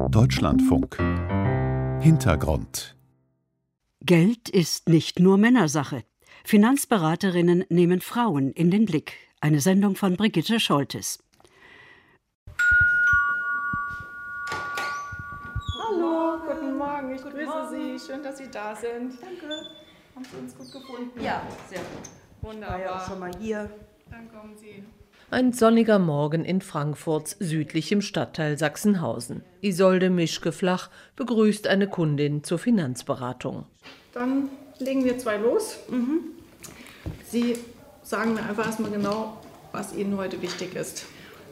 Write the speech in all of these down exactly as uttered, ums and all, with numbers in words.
Deutschlandfunk. Hintergrund. Geld ist nicht nur Männersache. Finanzberaterinnen nehmen Frauen in den Blick. Eine Sendung von Brigitte Scholtes. Hallo, guten Morgen, ich Guten grüße Morgen. Sie. Schön, dass Sie da sind. Danke. Haben Sie uns gut gefunden? Ja, sehr gut. Wunderbar. Ich war ja auch schon mal hier. Dann kommen Sie. Ein sonniger Morgen in Frankfurts südlichem Stadtteil Sachsenhausen. Isolde Mischke-Flach begrüßt eine Kundin zur Finanzberatung. Dann legen wir zwei los. Mhm. Sie sagen mir einfach erstmal genau, was Ihnen heute wichtig ist.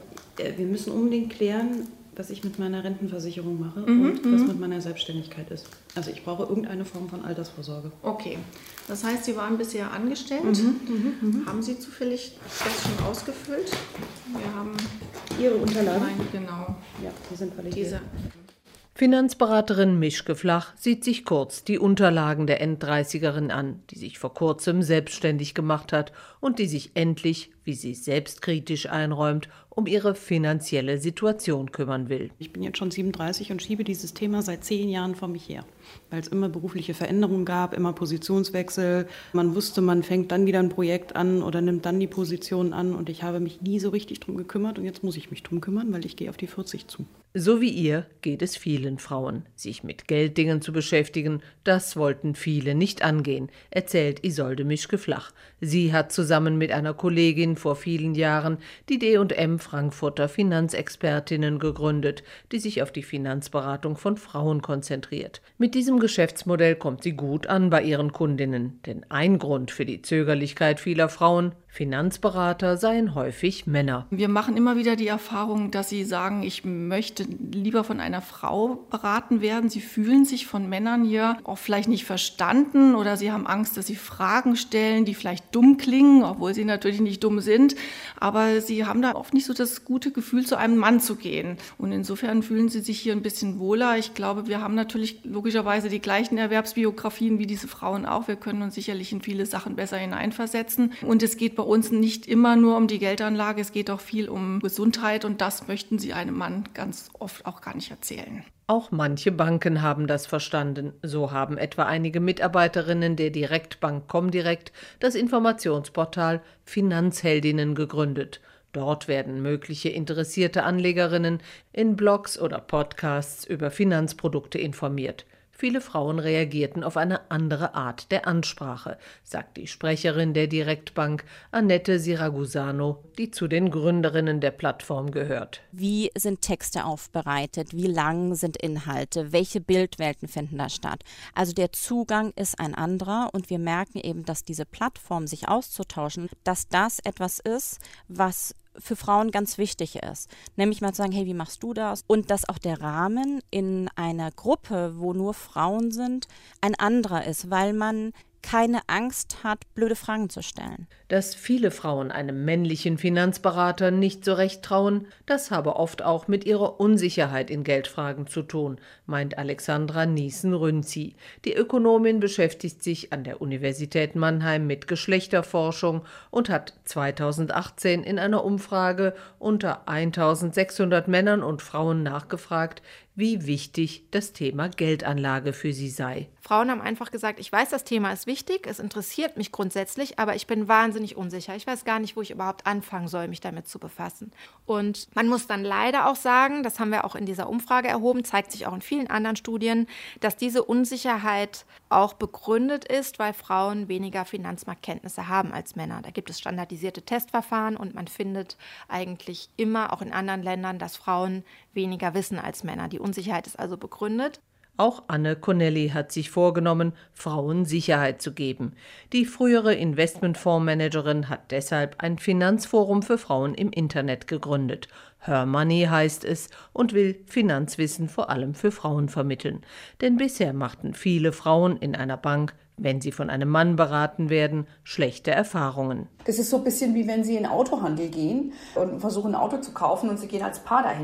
Wir müssen unbedingt klären, was ich mit meiner Rentenversicherung mache Mhm, und was mhm. mit meiner Selbstständigkeit ist. Also ich brauche irgendeine Form von Altersvorsorge. Okay, das heißt, Sie waren bisher angestellt. Mhm, mhm, mhm. Haben Sie zufällig das schon ausgefüllt? Wir haben Ihre Unterlagen? Nein, genau. Ja, die sind validiert. Diese. Finanzberaterin Mischke-Flach sieht sich kurz die Unterlagen der Enddreißigerin an, die sich vor kurzem selbstständig gemacht hat und die sich endlich, wie sie selbstkritisch einräumt, um ihre finanzielle Situation kümmern will. Ich bin jetzt schon siebenunddreißig und schiebe dieses Thema seit zehn Jahren vor mich her, weil es immer berufliche Veränderungen gab, immer Positionswechsel. Man wusste, man fängt dann wieder ein Projekt an oder nimmt dann die Position an und ich habe mich nie so richtig drum gekümmert und jetzt muss ich mich drum kümmern, weil ich gehe auf die vierzig zu. So wie ihr geht es vielen Frauen. Sich mit Gelddingen zu beschäftigen, das wollten viele nicht angehen, erzählt Isolde Mischke-Flach. Sie hat zusammen mit einer Kollegin vor vielen Jahren die D und M Frankfurter Finanzexpertinnen gegründet, die sich auf die Finanzberatung von Frauen konzentriert. Mit diesem Geschäftsmodell kommt sie gut an bei ihren Kundinnen. Denn ein Grund für die Zögerlichkeit vieler Frauen: Finanzberater seien häufig Männer. Wir machen immer wieder die Erfahrung, dass sie sagen, ich möchte lieber von einer Frau beraten werden. Sie fühlen sich von Männern hier auch vielleicht nicht verstanden oder sie haben Angst, dass sie Fragen stellen, die vielleicht dumm klingen, obwohl sie natürlich nicht dumm sind. Aber sie haben da oft nicht so das gute Gefühl, zu einem Mann zu gehen. Und insofern fühlen sie sich hier ein bisschen wohler. Ich glaube, wir haben natürlich logischerweise die gleichen Erwerbsbiografien wie diese Frauen auch. Wir können uns sicherlich in viele Sachen besser hineinversetzen. Und es geht bei uns nicht immer nur um die Geldanlage, es geht auch viel um Gesundheit und das möchten sie einem Mann ganz oft auch gar nicht erzählen. Auch manche Banken haben das verstanden. So haben etwa einige Mitarbeiterinnen der Direktbank Comdirect das Informationsportal Finanzheldinnen gegründet. Dort werden mögliche interessierte Anlegerinnen in Blogs oder Podcasts über Finanzprodukte informiert. Viele Frauen reagierten auf eine andere Art der Ansprache, sagt die Sprecherin der Direktbank, Annette Siragusano, die zu den Gründerinnen der Plattform gehört. Wie sind Texte aufbereitet? Wie lang sind Inhalte? Welche Bildwelten finden da statt? Also der Zugang ist ein anderer und wir merken eben, dass diese Plattform, sich auszutauschen, dass das etwas ist, was für Frauen ganz wichtig ist. Nämlich mal zu sagen, hey, wie machst du das? Und dass auch der Rahmen in einer Gruppe, wo nur Frauen sind, ein anderer ist, weil man keine Angst hat, blöde Fragen zu stellen. Dass viele Frauen einem männlichen Finanzberater nicht so recht trauen, das habe oft auch mit ihrer Unsicherheit in Geldfragen zu tun, meint Alexandra Niesen-Rünzi. Die Ökonomin beschäftigt sich an der Universität Mannheim mit Geschlechterforschung und hat zweitausendachtzehn in einer Umfrage unter eintausendsechshundert Männern und Frauen nachgefragt, wie wichtig das Thema Geldanlage für sie sei. Frauen haben einfach gesagt, ich weiß, das Thema ist wichtig, es interessiert mich grundsätzlich, aber ich bin wahnsinnig unsicher. Ich weiß gar nicht, wo ich überhaupt anfangen soll, mich damit zu befassen. Und man muss dann leider auch sagen, das haben wir auch in dieser Umfrage erhoben, zeigt sich auch in vielen anderen Studien, dass diese Unsicherheit auch begründet ist, weil Frauen weniger Finanzmarktkenntnisse haben als Männer. Da gibt es standardisierte Testverfahren und man findet eigentlich immer, auch in anderen Ländern, dass Frauen weniger wissen als Männer. Die Unsicherheit ist also begründet. Auch Anne Connelly hat sich vorgenommen, Frauen Sicherheit zu geben. Die frühere Investmentfondsmanagerin hat deshalb ein Finanzforum für Frauen im Internet gegründet. Her Money heißt es und will Finanzwissen vor allem für Frauen vermitteln. Denn bisher machten viele Frauen in einer Bank, wenn sie von einem Mann beraten werden, schlechte Erfahrungen. Das ist so ein bisschen wie wenn Sie in den Autohandel gehen und versuchen ein Auto zu kaufen und Sie gehen als Paar dahin.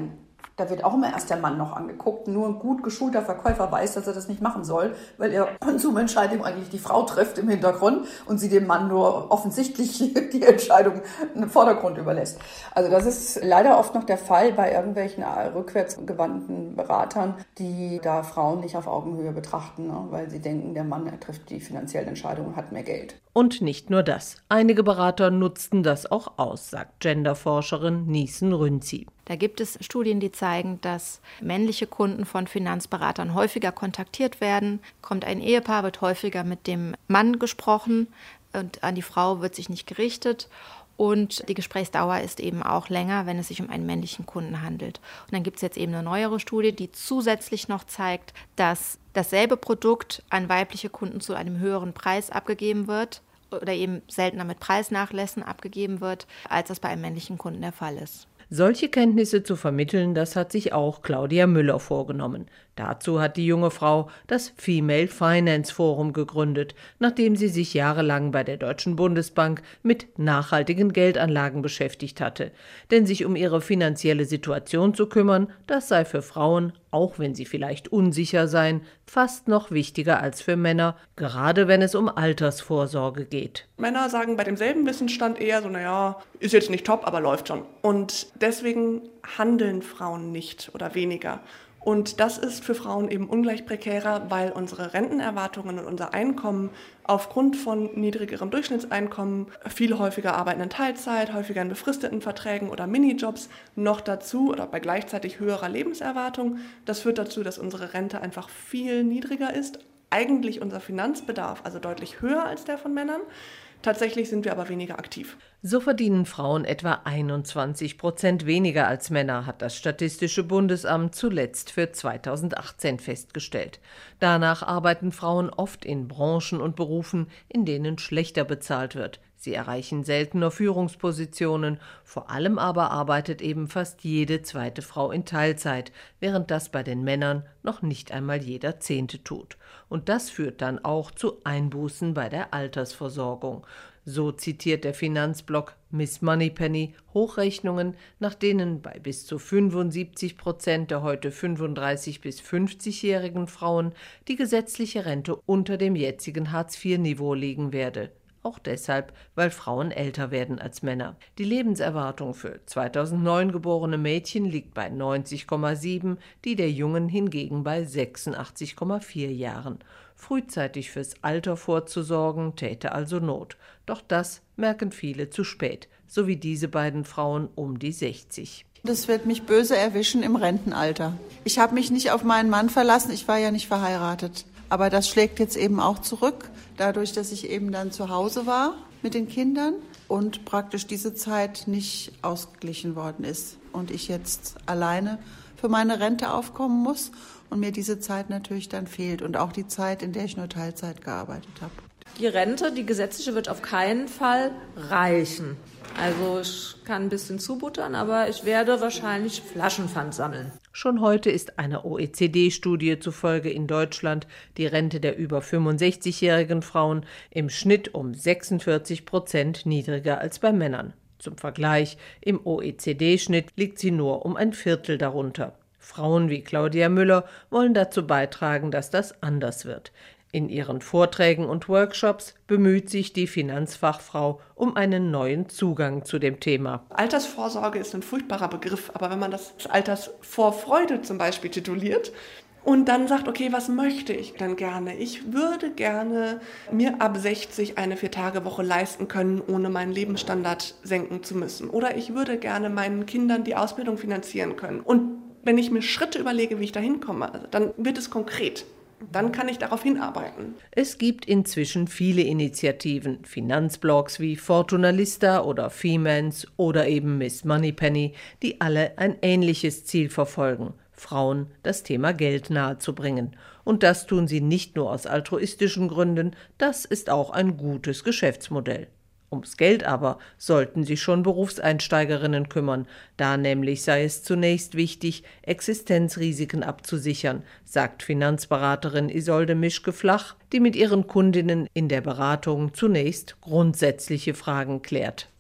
Da wird auch immer erst der Mann noch angeguckt. Nur ein gut geschulter Verkäufer weiß, dass er das nicht machen soll, weil er Konsumentscheidung eigentlich die Frau trifft im Hintergrund und sie dem Mann nur offensichtlich die Entscheidung im Vordergrund überlässt. Also das ist leider oft noch der Fall bei irgendwelchen rückwärtsgewandten Beratern, die da Frauen nicht auf Augenhöhe betrachten, ne? Weil sie denken, der Mann trifft die finanziellen Entscheidungen und hat mehr Geld. Und nicht nur das. Einige Berater nutzten das auch aus, sagt Genderforscherin Niesen Rünzi. Da gibt es Studien, die zeigen, dass männliche Kunden von Finanzberatern häufiger kontaktiert werden. Kommt ein Ehepaar, wird häufiger mit dem Mann gesprochen und an die Frau wird sich nicht gerichtet. Und die Gesprächsdauer ist eben auch länger, wenn es sich um einen männlichen Kunden handelt. Und dann gibt es jetzt eben eine neuere Studie, die zusätzlich noch zeigt, dass dasselbe Produkt an weibliche Kunden zu einem höheren Preis abgegeben wird oder eben seltener mit Preisnachlässen abgegeben wird, als das bei einem männlichen Kunden der Fall ist. Solche Kenntnisse zu vermitteln, das hat sich auch Claudia Müller vorgenommen. Dazu hat die junge Frau das Female Finance Forum gegründet, nachdem sie sich jahrelang bei der Deutschen Bundesbank mit nachhaltigen Geldanlagen beschäftigt hatte. Denn sich um ihre finanzielle Situation zu kümmern, das sei für Frauen, auch wenn sie vielleicht unsicher seien, fast noch wichtiger als für Männer, gerade wenn es um Altersvorsorge geht. Männer sagen bei demselben Wissensstand eher so, naja, ist jetzt nicht top, aber läuft schon. Und deswegen handeln Frauen nicht oder weniger. Und das ist für Frauen eben ungleich prekärer, weil unsere Rentenerwartungen und unser Einkommen aufgrund von niedrigerem Durchschnittseinkommen, viel häufiger arbeiten in Teilzeit, häufiger in befristeten Verträgen oder Minijobs, noch dazu oder bei gleichzeitig höherer Lebenserwartung. Das führt dazu, dass unsere Rente einfach viel niedriger ist. Eigentlich unser Finanzbedarf, also deutlich höher als der von Männern. Tatsächlich sind wir aber weniger aktiv. So verdienen Frauen etwa einundzwanzig Prozent weniger als Männer, hat das Statistische Bundesamt zuletzt für zweitausendachtzehn festgestellt. Danach arbeiten Frauen oft in Branchen und Berufen, in denen schlechter bezahlt wird. Sie erreichen seltener Führungspositionen, vor allem aber arbeitet eben fast jede zweite Frau in Teilzeit, während das bei den Männern noch nicht einmal jeder Zehnte tut. Und das führt dann auch zu Einbußen bei der Altersversorgung. So zitiert der Finanzblog Miss Moneypenny Hochrechnungen, nach denen bei bis zu fünfundsiebzig Prozent der heute fünfunddreißig- bis fünfzigjährigen Frauen die gesetzliche Rente unter dem jetzigen Hartz vier Niveau liegen werde. Auch deshalb, weil Frauen älter werden als Männer. Die Lebenserwartung für zweitausendneun geborene Mädchen liegt bei neunzig Komma sieben, die der Jungen hingegen bei sechsundachtzig Komma vier Jahren. Frühzeitig fürs Alter vorzusorgen, täte also Not. Doch das merken viele zu spät, so wie diese beiden Frauen um die sechzig. Das wird mich böse erwischen im Rentenalter. Ich habe mich nicht auf meinen Mann verlassen, ich war ja nicht verheiratet. Aber das schlägt jetzt eben auch zurück, dadurch, dass ich eben dann zu Hause war mit den Kindern und praktisch diese Zeit nicht ausgeglichen worden ist. Und ich jetzt alleine für meine Rente aufkommen muss und mir diese Zeit natürlich dann fehlt. Und auch die Zeit, in der ich nur Teilzeit gearbeitet habe. Die Rente, die gesetzliche, wird auf keinen Fall reichen. Also ich kann ein bisschen zubuttern, aber ich werde wahrscheinlich Flaschenpfand sammeln. Schon heute ist einer O E C D-Studie zufolge in Deutschland die Rente der über fünfundsechzigjährigen Frauen im Schnitt um sechsundvierzig Prozent niedriger als bei Männern. Zum Vergleich, im O E C D-Schnitt liegt sie nur um ein Viertel darunter. Frauen wie Claudia Müller wollen dazu beitragen, dass das anders wird. In ihren Vorträgen und Workshops bemüht sich die Finanzfachfrau um einen neuen Zugang zu dem Thema. Altersvorsorge ist ein furchtbarer Begriff, aber wenn man das Altersvorfreude zum Beispiel tituliert und dann sagt, okay, was möchte ich denn gerne? Ich würde gerne mir ab sechzig eine Vier-Tage-Woche leisten können, ohne meinen Lebensstandard senken zu müssen. Oder ich würde gerne meinen Kindern die Ausbildung finanzieren können. Und wenn ich mir Schritte überlege, wie ich da hinkomme, dann wird es konkret. Dann kann ich darauf hinarbeiten. Es gibt inzwischen viele Initiativen, Finanzblogs wie Fortuna Lista oder Femans oder eben Miss Moneypenny, die alle ein ähnliches Ziel verfolgen, Frauen das Thema Geld nahezubringen. Und das tun sie nicht nur aus altruistischen Gründen, das ist auch ein gutes Geschäftsmodell. Ums Geld aber sollten sich schon Berufseinsteigerinnen kümmern, da nämlich sei es zunächst wichtig, Existenzrisiken abzusichern, sagt Finanzberaterin Isolde Mischke-Flach, die mit ihren Kundinnen in der Beratung zunächst grundsätzliche Fragen klärt.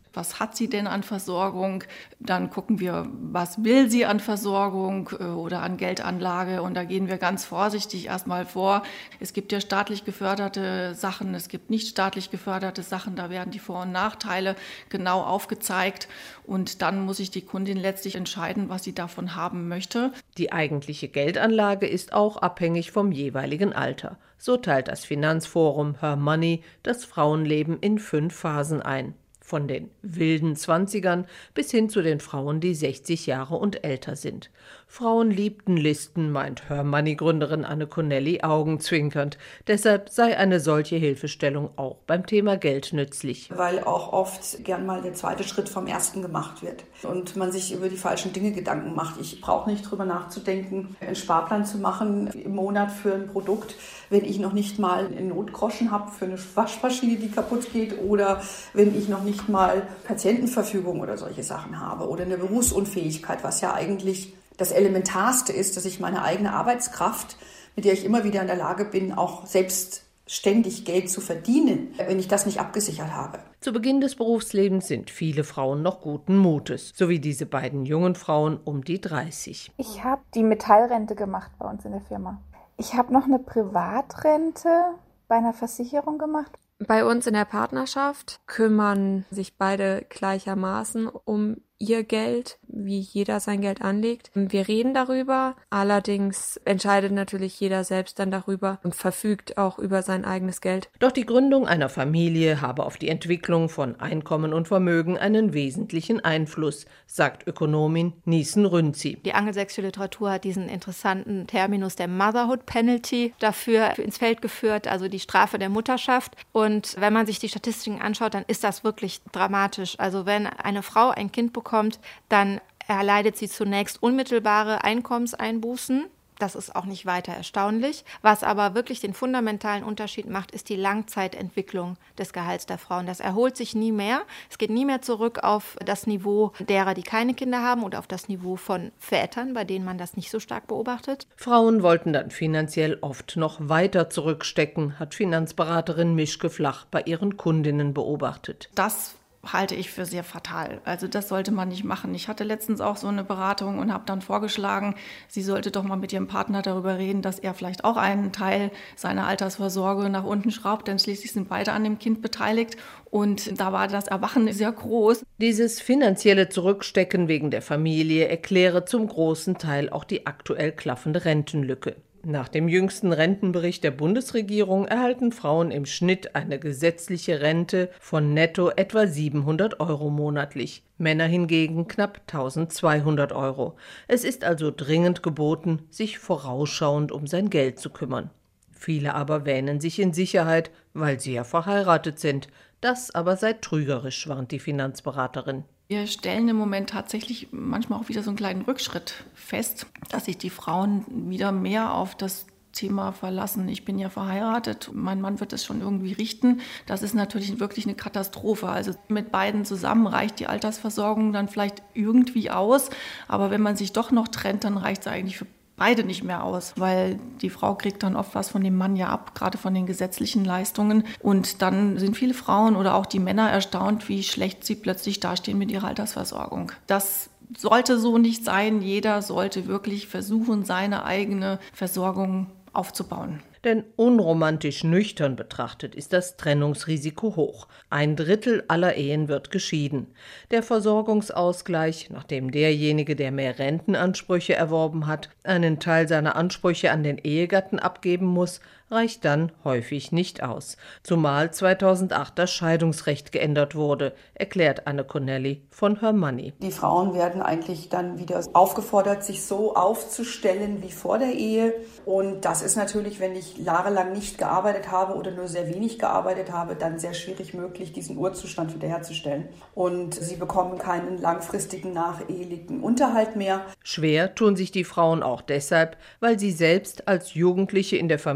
Was hat sie denn an Versorgung? Dann gucken wir, was will sie an Versorgung oder an Geldanlage? Und da gehen wir ganz vorsichtig erstmal vor. Es gibt ja staatlich geförderte Sachen, es gibt nicht staatlich geförderte Sachen. Da werden die Vor- und Nachteile genau aufgezeigt. Und dann muss sich die Kundin letztlich entscheiden, was sie davon haben möchte. Die eigentliche Geldanlage ist auch abhängig vom jeweiligen Alter. So teilt das Finanzforum Her Money das Frauenleben in fünf Phasen ein. Von den wilden Zwanzigern bis hin zu den Frauen, die sechzig Jahre und älter sind. Frauen liebten Listen, meint Her Money-Gründerin Anne Connelly augenzwinkernd. Deshalb sei eine solche Hilfestellung auch beim Thema Geld nützlich. Weil auch oft gern mal der zweite Schritt vom ersten gemacht wird und man sich über die falschen Dinge Gedanken macht. Ich brauche nicht drüber nachzudenken, einen Sparplan zu machen im Monat für ein Produkt, wenn ich noch nicht mal einen Notgroschen habe für eine Waschmaschine, die kaputt geht, oder wenn ich noch nicht mal Patientenverfügung oder solche Sachen habe oder eine Berufsunfähigkeit, was ja eigentlich das Elementarste ist, dass ich meine eigene Arbeitskraft, mit der ich immer wieder in der Lage bin, auch selbstständig Geld zu verdienen, wenn ich das nicht abgesichert habe. Zu Beginn des Berufslebens sind viele Frauen noch guten Mutes, so wie diese beiden jungen Frauen um die dreißig. Ich habe die Metallrente gemacht bei uns in der Firma. Ich habe noch eine Privatrente bei einer Versicherung gemacht. Bei uns in der Partnerschaft kümmern sich beide gleichermaßen um ihr Geld, wie jeder sein Geld anlegt. Wir reden darüber, allerdings entscheidet natürlich jeder selbst dann darüber und verfügt auch über sein eigenes Geld. Doch die Gründung einer Familie habe auf die Entwicklung von Einkommen und Vermögen einen wesentlichen Einfluss, sagt Ökonomin Niesen Rünzi. Die angelsächsische Literatur hat diesen interessanten Terminus der Motherhood Penalty dafür ins Feld geführt, also die Strafe der Mutterschaft. Und wenn man sich die Statistiken anschaut, dann ist das wirklich dramatisch. Also wenn eine Frau ein Kind bekommt, kommt, dann erleidet sie zunächst unmittelbare Einkommenseinbußen. Das ist auch nicht weiter erstaunlich. Was aber wirklich den fundamentalen Unterschied macht, ist die Langzeitentwicklung des Gehalts der Frauen. Das erholt sich nie mehr. Es geht nie mehr zurück auf das Niveau derer, die keine Kinder haben, oder auf das Niveau von Vätern, bei denen man das nicht so stark beobachtet. Frauen wollten dann finanziell oft noch weiter zurückstecken, hat Finanzberaterin Mischke Flach bei ihren Kundinnen beobachtet. Das halte ich für sehr fatal. Also das sollte man nicht machen. Ich hatte letztens auch so eine Beratung und habe dann vorgeschlagen, sie sollte doch mal mit ihrem Partner darüber reden, dass er vielleicht auch einen Teil seiner Altersvorsorge nach unten schraubt, denn schließlich sind beide an dem Kind beteiligt. Und da war das Erwachen sehr groß. Dieses finanzielle Zurückstecken wegen der Familie erkläre zum großen Teil auch die aktuell klaffende Rentenlücke. Nach dem jüngsten Rentenbericht der Bundesregierung erhalten Frauen im Schnitt eine gesetzliche Rente von netto etwa siebenhundert Euro monatlich, Männer hingegen knapp eintausendzweihundert Euro. Es ist also dringend geboten, sich vorausschauend um sein Geld zu kümmern. Viele aber wähnen sich in Sicherheit, weil sie ja verheiratet sind. Das aber sei trügerisch, warnt die Finanzberaterin. Wir stellen im Moment tatsächlich manchmal auch wieder so einen kleinen Rückschritt fest, dass sich die Frauen wieder mehr auf das Thema verlassen. Ich bin ja verheiratet, mein Mann wird das schon irgendwie richten. Das ist natürlich wirklich eine Katastrophe. Also mit beiden zusammen reicht die Altersversorgung dann vielleicht irgendwie aus. Aber wenn man sich doch noch trennt, dann reicht es eigentlich für beide nicht mehr aus, weil die Frau kriegt dann oft was von dem Mann ja ab, gerade von den gesetzlichen Leistungen. Und dann sind viele Frauen oder auch die Männer erstaunt, wie schlecht sie plötzlich dastehen mit ihrer Altersversorgung. Das sollte so nicht sein. Jeder sollte wirklich versuchen, seine eigene Versorgung aufzubauen. Denn unromantisch nüchtern betrachtet ist das Trennungsrisiko hoch. Ein Drittel aller Ehen wird geschieden. Der Versorgungsausgleich, nachdem derjenige, der mehr Rentenansprüche erworben hat, einen Teil seiner Ansprüche an den Ehegatten abgeben muss, reicht dann häufig nicht aus. Zumal zweitausendacht das Scheidungsrecht geändert wurde, erklärt Anne Connelly von Her Money. Die Frauen werden eigentlich dann wieder aufgefordert, sich so aufzustellen wie vor der Ehe. Und das ist natürlich, wenn ich jahrelang nicht gearbeitet habe oder nur sehr wenig gearbeitet habe, dann sehr schwierig möglich, diesen Urzustand wiederherzustellen. Und sie bekommen keinen langfristigen nachehelichen Unterhalt mehr. Schwer tun sich die Frauen auch deshalb, weil sie selbst als Jugendliche in der Familie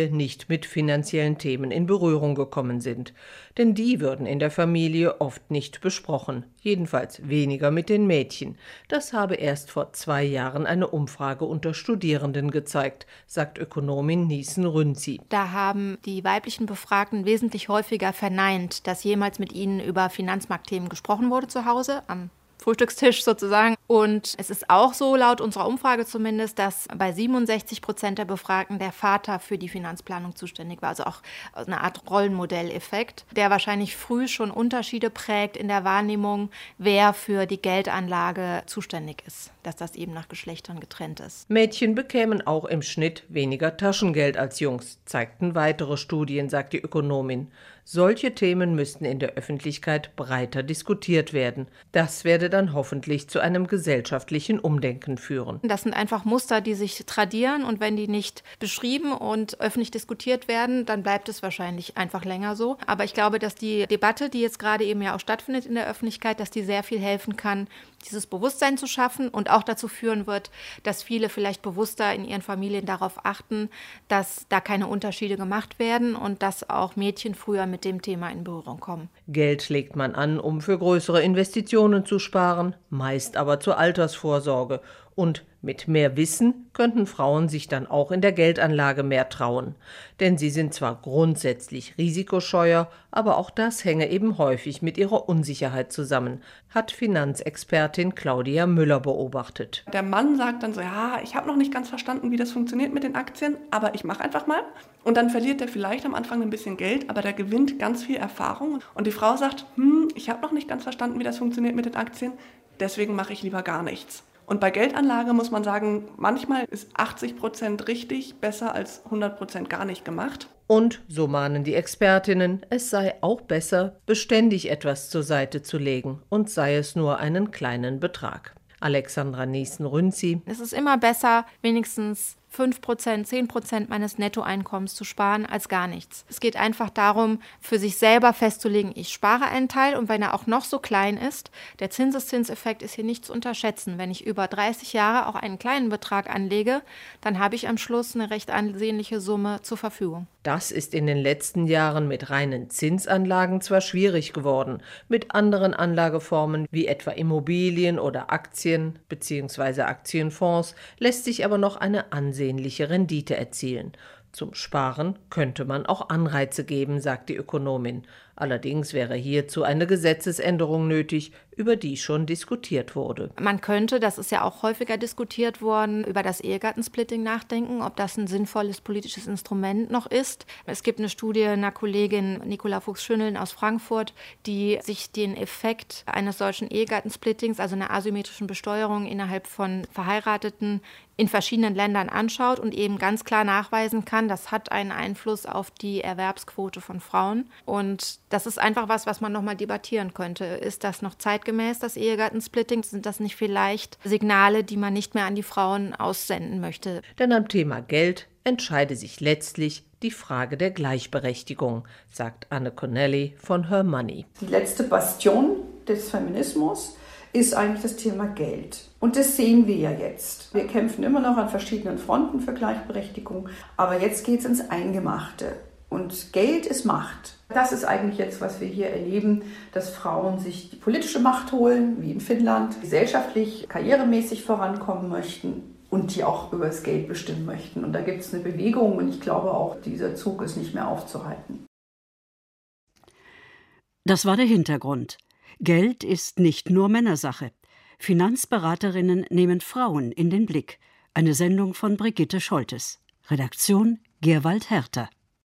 Ehe nicht mit finanziellen Themen in Berührung gekommen sind. Denn die würden in der Familie oft nicht besprochen, jedenfalls weniger mit den Mädchen. Das habe erst vor zwei Jahren eine Umfrage unter Studierenden gezeigt, sagt Ökonomin Niesen Rünzi. Da haben die weiblichen Befragten wesentlich häufiger verneint, dass jemals mit ihnen über Finanzmarktthemen gesprochen wurde zu Hause, am Frühstückstisch sozusagen. Und es ist auch so, laut unserer Umfrage zumindest, dass bei siebenundsechzig Prozent der Befragten der Vater für die Finanzplanung zuständig war. Also auch eine Art Rollenmodelleffekt, der wahrscheinlich früh schon Unterschiede prägt in der Wahrnehmung, wer für die Geldanlage zuständig ist, dass das eben nach Geschlechtern getrennt ist. Mädchen bekämen auch im Schnitt weniger Taschengeld als Jungs, zeigten weitere Studien, sagt die Ökonomin. Solche Themen müssten in der Öffentlichkeit breiter diskutiert werden. Das werde dann hoffentlich zu einem gesellschaftlichen Umdenken führen. Das sind einfach Muster, die sich tradieren, und wenn die nicht beschrieben und öffentlich diskutiert werden, dann bleibt es wahrscheinlich einfach länger so. Aber ich glaube, dass die Debatte, die jetzt gerade eben ja auch stattfindet in der Öffentlichkeit, dass die sehr viel helfen kann, dieses Bewusstsein zu schaffen und auch dazu führen wird, dass viele vielleicht bewusster in ihren Familien darauf achten, dass da keine Unterschiede gemacht werden und dass auch Mädchen früher mit dem Thema in Berührung kommen. Geld legt man an, um für größere Investitionen zu sparen, meist aber zur Altersvorsorge. Und mit mehr Wissen könnten Frauen sich dann auch in der Geldanlage mehr trauen. Denn sie sind zwar grundsätzlich risikoscheuer, aber auch das hänge eben häufig mit ihrer Unsicherheit zusammen, hat Finanzexpertin Claudia Müller beobachtet. Der Mann sagt dann so, ja, ich habe noch nicht ganz verstanden, wie das funktioniert mit den Aktien, aber ich mache einfach mal. Und dann verliert er vielleicht am Anfang ein bisschen Geld, aber der gewinnt ganz viel Erfahrung. Und die Frau sagt, hm, ich habe noch nicht ganz verstanden, wie das funktioniert mit den Aktien, deswegen mache ich lieber gar nichts. Und bei Geldanlage muss man sagen, manchmal ist achtzig Prozent richtig besser als hundert Prozent gar nicht gemacht. Und, so mahnen die Expertinnen, es sei auch besser, beständig etwas zur Seite zu legen, und sei es nur einen kleinen Betrag. Alexandra Niesen-Rünzi. Es ist immer besser, wenigstens fünf Prozent, zehn Prozent meines Nettoeinkommens zu sparen als gar nichts. Es geht einfach darum, für sich selber festzulegen, ich spare einen Teil, und wenn er auch noch so klein ist, der Zinseszinseffekt ist hier nicht zu unterschätzen. Wenn ich über dreißig Jahre auch einen kleinen Betrag anlege, dann habe ich am Schluss eine recht ansehnliche Summe zur Verfügung. Das ist in den letzten Jahren mit reinen Zinsanlagen zwar schwierig geworden, mit anderen Anlageformen wie etwa Immobilien oder Aktien bzw. Aktienfonds lässt sich aber noch eine ansehnliche Rendite erzielen. Zum Sparen könnte man auch Anreize geben, sagt die Ökonomin. Allerdings wäre hierzu eine Gesetzesänderung nötig, über die schon diskutiert wurde. Man könnte, das ist ja auch häufiger diskutiert worden, über das Ehegattensplitting nachdenken, ob das ein sinnvolles politisches Instrument noch ist. Es gibt eine Studie einer Kollegin Nicola Fuchs-Schöneln aus Frankfurt, die sich den Effekt eines solchen Ehegattensplittings, also einer asymmetrischen Besteuerung innerhalb von Verheirateten, in verschiedenen Ländern anschaut und eben ganz klar nachweisen kann, das hat einen Einfluss auf die Erwerbsquote von Frauen. Und das ist einfach was, was man nochmal debattieren könnte. Ist das noch zeitgemäß, das Ehegattensplitting? Sind das nicht vielleicht Signale, die man nicht mehr an die Frauen aussenden möchte? Denn am Thema Geld entscheide sich letztlich die Frage der Gleichberechtigung, sagt Anne Connelly von Her Money. Die letzte Bastion des Feminismus ist eigentlich das Thema Geld. Und das sehen wir ja jetzt. Wir kämpfen immer noch an verschiedenen Fronten für Gleichberechtigung, aber jetzt geht es ins Eingemachte. Und Geld ist Macht. Das ist eigentlich jetzt, was wir hier erleben, dass Frauen sich die politische Macht holen, wie in Finnland, gesellschaftlich, karrieremäßig vorankommen möchten und die auch über das Geld bestimmen möchten. Und da gibt es eine Bewegung, und ich glaube auch, dieser Zug ist nicht mehr aufzuhalten. Das war der Hintergrund. Geld ist nicht nur Männersache. Finanzberaterinnen nehmen Frauen in den Blick. Eine Sendung von Brigitte Scholtes. Redaktion Gerwald Herter.